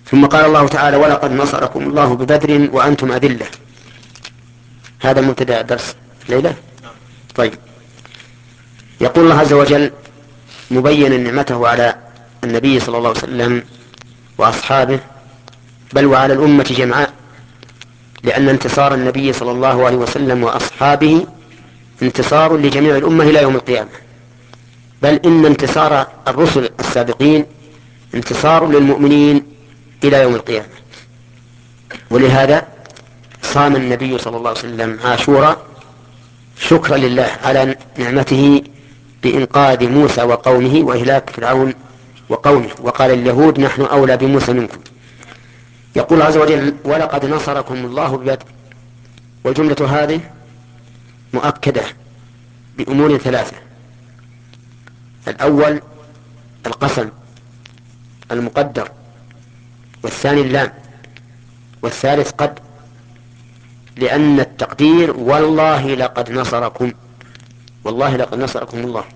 ثم قال الله تعالى: ولقد نصركم الله ببدر وأنتم أذلة. هذا مبتدأ درس ليلة. طيب، يقول الله عز وجل مبينا نعمته على النبي صلى الله عليه وسلم وأصحابه، بل وعلى الأمة جمعاء، لأن انتصار النبي صلى الله عليه وسلم وأصحابه انتصار لجميع الأمة إلى يوم القيامة، بل إن انتصار الرسل السابقين انتصار للمؤمنين إلى يوم القيامة. ولهذا صام النبي صلى الله عليه وسلم عاشوراء شكرا لله على نعمته بإنقاذ موسى وقومه وإهلاك فرعون وقومه، وقال اليهود: نحن أولى بموسى منكم. يقول عز وجل: ولقد نصركم الله ببدر. والجملة هذه مؤكدة بأمور ثلاثة: الأول القسم المقدر، والثاني اللام، والثالث قد، لأن التقدير والله لقد نصركم، والله لقد نصركم الله.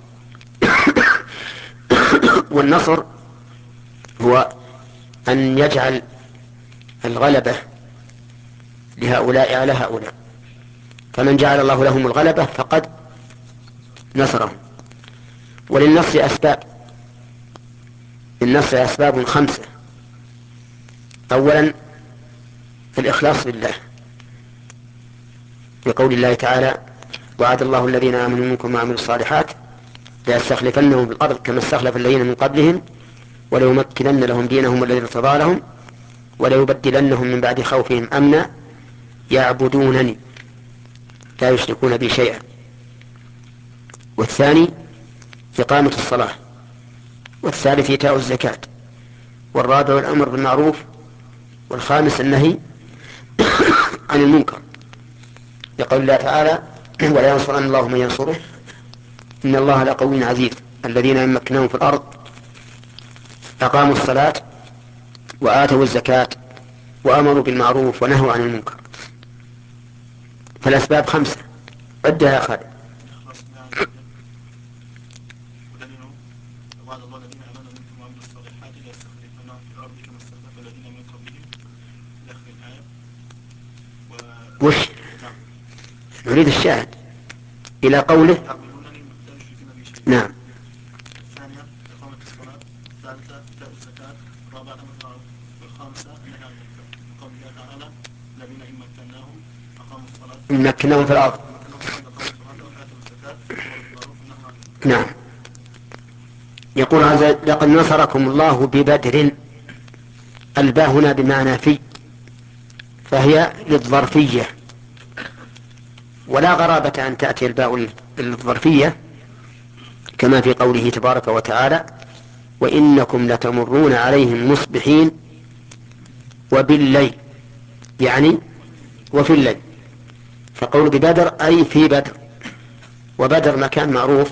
والنصر هو أن يجعل الغلبة لهؤلاء على هؤلاء، فمن جعل الله لهم الغلبة فقد نصرهم. وللنصر أسباب، للنصر أسباب 5: أولا الإخلاص لله، بقول الله تعالى: وعد الله الذين آمنوا منكم وعملوا الصالحات ليستخلفنهم في الأرض كما استخلف الذين من قبلهم وليمكنن لهم دينهم الذي ارتضى لهم وليبدلنهم من بعد خوفهم أمنا يعبدونني لا يشركون بي شيئا. والثاني إقامة الصلاة، والثالث إيتاء الزكاة، والرابع الأمر بالمعروف، والخامس النهي عن المنكر، يقول الله تعالى: ولا ينصرن الله من ينصره إن الله لقوي عزيز الذين يمكنهم في الأرض أقاموا الصلاة وآتوا الزكاة وأمروا بالمعروف ونهوا عن المنكر. فالأسباب 5، عدها يا خالد. وش نريد الشاهد إلى قوله. نعم. الثانية إقامة الصلاة، الثالثة إيتاء الزكاة، الرابعة الأمر بالمعروف، والخامسة النهي عن المنكر، من قول الله تعالى: الذين إن مكناهم أقاموا الصلاة، إن مكناهم في الأرض نعم. يقول هذا: لقد نصركم الله ببدر. الباء هنا بمعنى في، فهي للظرفية، ولا غرابة أن تأتي الباء للظرفية كما في قوله تبارك وتعالى: وإنكم لتمرون عليهم مصبحين وبالليل، يعني وفي الليل. فقول ببدر أي في بدر، وبدر مكان معروف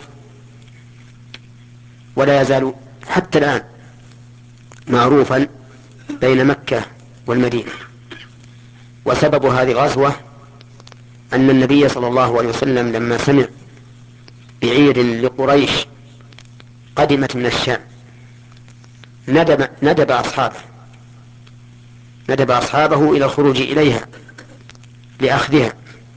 ولا يزال حتى الآن معروفا بين مكة والمدينة. وسبب هذه الغزوة أن النبي صلى الله عليه وسلم لما سمع بعير لقريش قدمت من الشام ندب أصحابه إلى الخروج إليها لأخذها،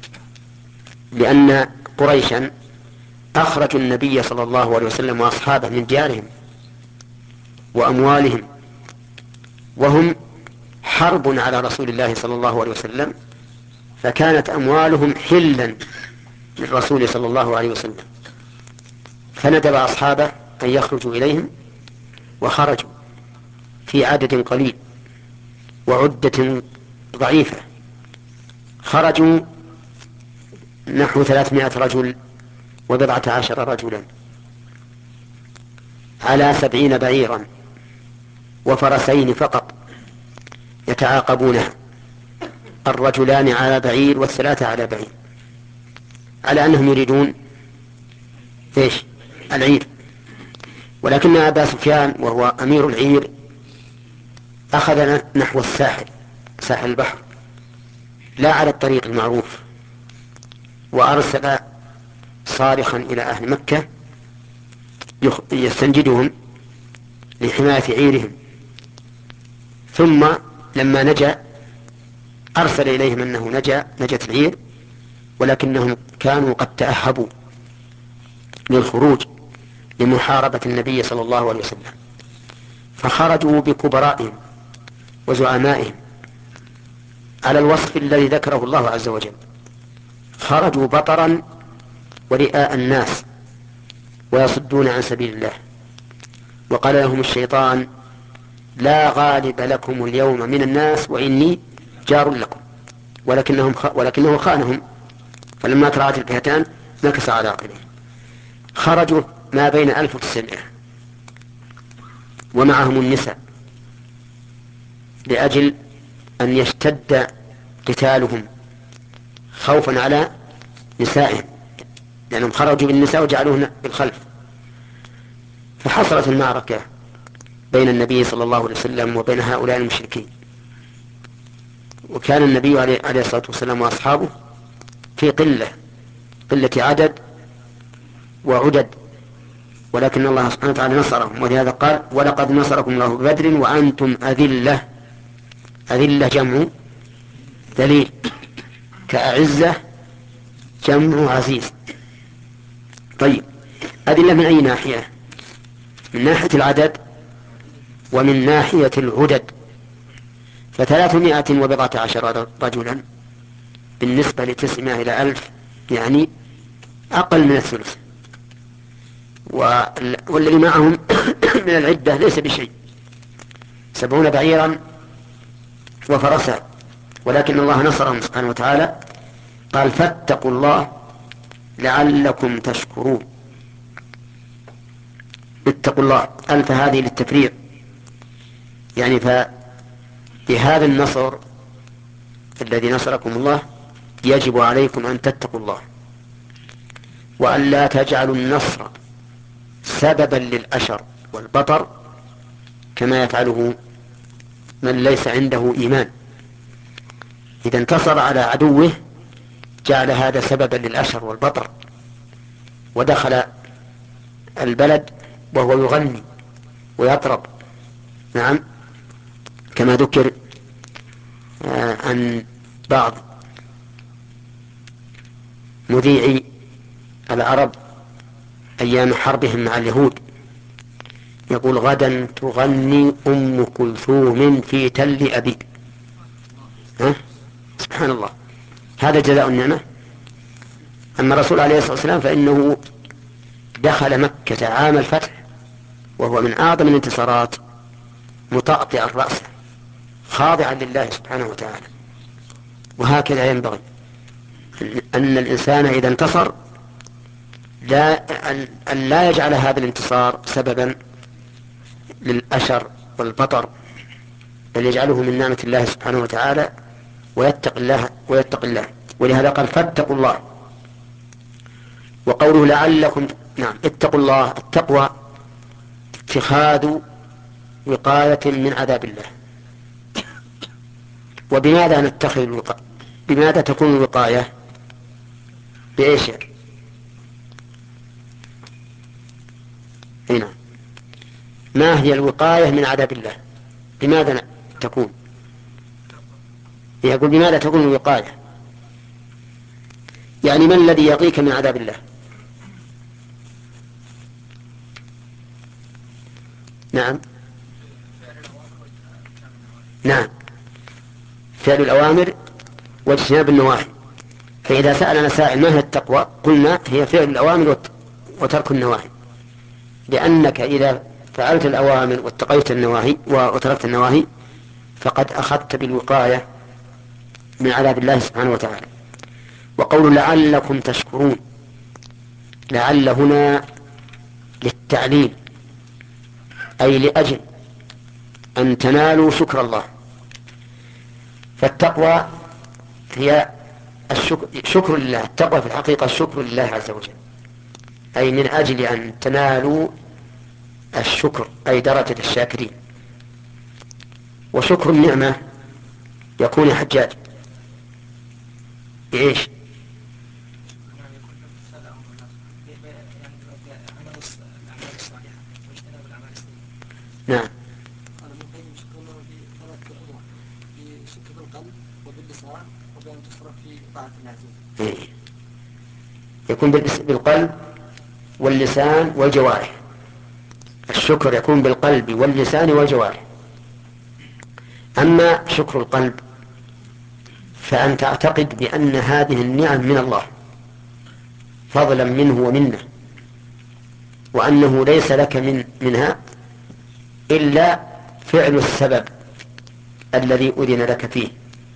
لأن قريشا أخرجوا النبي صلى الله عليه وسلم وأصحابه من ديارهم وأموالهم، وهم حرب على رسول الله صلى الله عليه وسلم، فكانت أموالهم حلا للرسول صلى الله عليه وسلم، فندب أصحابه أن يخرجوا إليهم، وخرجوا في عدد قليل وعدة ضعيفة. خرجوا نحو 300 رجل و14 رجلا على 70 بعيرا وفرسين فقط يتعاقبونها، الرجلان على بعير والثلاثة على بعير، على أنهم يريدون إيش؟ العير. ولكن أبا سفيان وهو أمير العير أخذ نحو الساحل، ساحل البحر، لا على الطريق المعروف، وأرسل صارخا إلى أهل مكة يستنجدهم لحماية عيرهم، ثم لما نجا أرسل إليهم أنه نجت العير، ولكنهم كانوا قد تأهبوا للخروج لمحاربة النبي صلى الله عليه وسلم، فخرجوا بكبرائهم وزعمائهم على الوصف الذي ذكره الله عز وجل. خرجوا بطرا ورئاء الناس ويصدون عن سبيل الله. وقال لهم الشيطان: لا غالب لكم اليوم من الناس وإني جار لكم، ولكنه خانهم، فلما تراءت الفئتان نكص على عقبيه. خرجوا ما بين 1900 ومعهم النساء لأجل أن يشتد قتالهم خوفا على نسائهم، لأنهم خرجوا بالنساء وجعلوهن بالخلف. فحصلت المعركة بين النبي صلى الله عليه وسلم وبين هؤلاء المشركين، وكان النبي عليه الصلاة والسلام وأصحابه في قلة عدد وعدد، ولكن الله سبحانه وتعالى نصرهم، ولهذا قال: ولقد نصركم الله ببدر وأنتم أذلة. أذلة جمع ذليل، كأعزة جمع عزيز. طيب، أذلة من أي ناحية؟ من ناحية العدد ومن ناحية العدد. 310 رجلا بالنسبة ل900 إلى 1000 يعني أقل من الثلث، والذي معهم من العدة ليس بشيء، 70 بعيرا وفرسا، ولكن الله نصرهم سبحانه وتعالى. قال: فاتقوا الله لعلكم تشكرون. اتقوا الله، ألف هذه للتفريع، يعني فبهذا النصر الذي نصركم الله يجب عليكم أن تتقوا الله، وأن لا تجعلوا النصر سببا للأشر والبطر كما يفعله من ليس عنده إيمان. إذا انتصر على عدوه جعل هذا سببا للأشر والبطر، ودخل البلد وهو يغني ويطرب. نعم، كما ذكر عن بعض مذيعي العرب أيام حربهم مع اليهود، يقول: غدا تغني أم كلثوم في تل أبيك. سبحان الله، هذا جزاء النعمة. أما الرسول عليه الصلاة والسلام فإنه دخل مكة عام الفتح وهو من أعظم الانتصارات مطأطئ الرأس خاضعا لله سبحانه وتعالى. وهكذا ينبغي أن الإنسان إذا انتصر أن لا يجعل هذا الانتصار سببا للأشر والبطر، بل يجعله من نعمة الله سبحانه وتعالى ويتق الله. ولهذا قال: فاتقوا الله. وقوله لعلكم، نعم، اتقوا الله، التقوى اتخاذ وقاية من عذاب الله. وبماذا نتخذ الوقاية؟ بماذا تكون الوقاية؟ بإيش؟ هنا ما هي الوقاية من عذاب الله؟ بماذا تكون؟ يقول: بماذا تكون الوقاية؟ يعني ما الذي يقيك من عذاب الله؟ نعم، نعم، فعل الأوامر واجتناب النواهي. فإذا سألنا سائل ما هي التقوى قلنا: هي فعل الأوامر وترك النواهي، لأنك إذا فعلت الأوامر واتقيت النواهي وتركت النواهي فقد أخذت بالوقاية من عذاب الله سبحانه وتعالى. وقول لعلكم تشكرون، لعل هنا للتعليل، أي لأجل أن تنالوا شكر الله. فالتقوى هي شكر لله. التقوى في الحقيقة الشكر لله عز وجل، أي من أجل أن تنالوا الشكر، أي درجة الشاكرين. وشكر النعمة يكون يا حجاج بإيش؟ نعم، الشكر بالقلب وباللسان وبأن تصرف في طاعة الله. يكون بالقلب واللسان والجوارح. الشكر يكون بالقلب واللسان والجوارح. أما شكر القلب فأن تعتقد بأن هذه النعم من الله فضلا منه ومنه، وأنه ليس لك منها إلا فعل السبب الذي أذن لك فيه،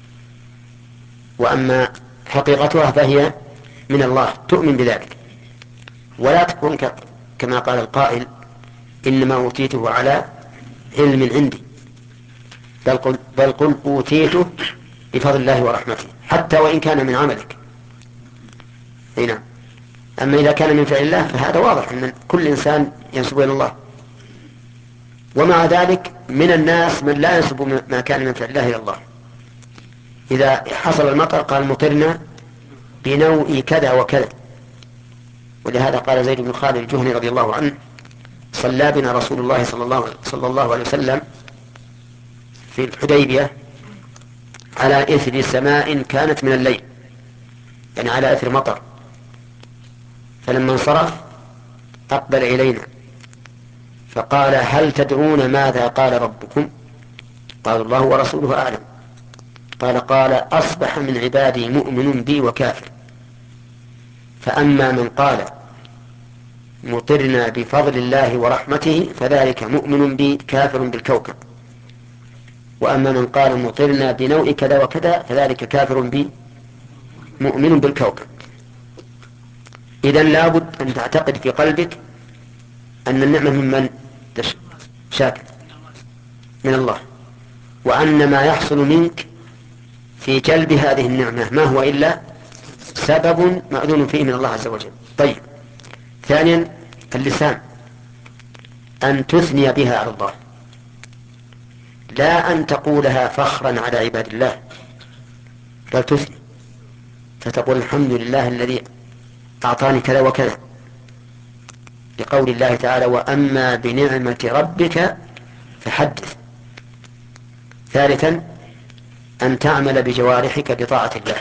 وأما حقيقتها فهي من الله، تؤمن بذلك، ولا تكون كما قال القائل إنما أوتيته على علم عندي، بل قل أوتيته بفضل الله ورحمته، حتى وإن كان من عملك. نعم. أما إذا كان من فعل الله فهذا واضح أن كل إنسان ينسب إلى الله، ومع ذلك من الناس من لا ينسب ما كان من فعل الله إلى الله. إذا حصل المطر قال مطرنا بنوء كذا وكذا، ولهذا قال زيد بن خالد الجهني رضي الله عنه: صلى بنا رسول الله صلى الله عليه وسلم في الحديبية على إثر سماء كانت من الليل، يعني على إثر مطر، فلما انصرف أقبل إلينا فقال: هل تدرون ماذا قال ربكم؟ قالوا: الله ورسوله أعلم. قال: أصبح من عبادي مؤمن بي وكافر، فأما من قال مطرنا بفضل الله ورحمته فذلك مؤمن بي كافر بالكوكب، وأما من قال مطرنا بنوء كذا وكذا فذلك كافر بي مؤمن بالكوكب. إذن لابد أن تعتقد في قلبك أن النعمة من شاكر؟ من الله، وأن ما يحصل منك في جلب هذه النعمة ما هو إلا سبب مأذون فيه من الله عز وجل. طيب، ثانيا اللسان، أن تثني بها على الله، لا أن تقولها فخرا على عباد الله، بل تثني فتقول: الحمد لله الذي أعطاني كذا وكذا، لقول الله تعالى: وأما بنعمة ربك فحدث. ثالثا أن تعمل بجوارحك بطاعة الله،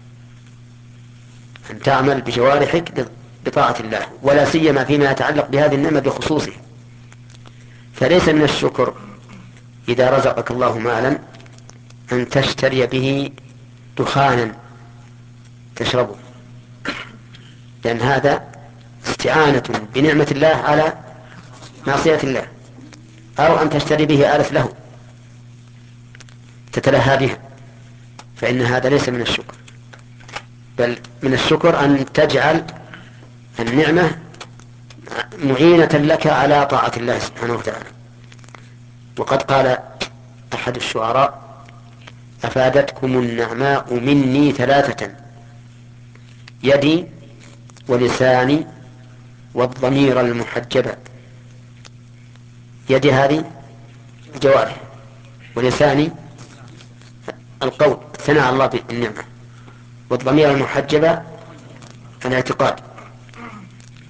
أن تعمل بجوارحك بطاعة الله، ولا سيما فيما يتعلق بهذه النعمة بخصوصه. فليس من الشكر إذا رزقك الله مالا أن تشتري به دخانا تشربه، لأن هذا استعانة بنعمة الله على معصية الله، أو أن تشتري به آلة له تتلهى بها، فإن هذا ليس من الشكر، بل من الشكر أن تجعل النعمة معينة لك على طاعة الله سبحانه وتعالى. وقد قال أحد الشعراء: أفادتكم النعماء مني ثلاثة: يدي ولساني والضمير المحجبة. يدي هذه الجوارح، ولساني القول الثناء على الله بالنعمة، والضمير المحجبة الاعتقاد.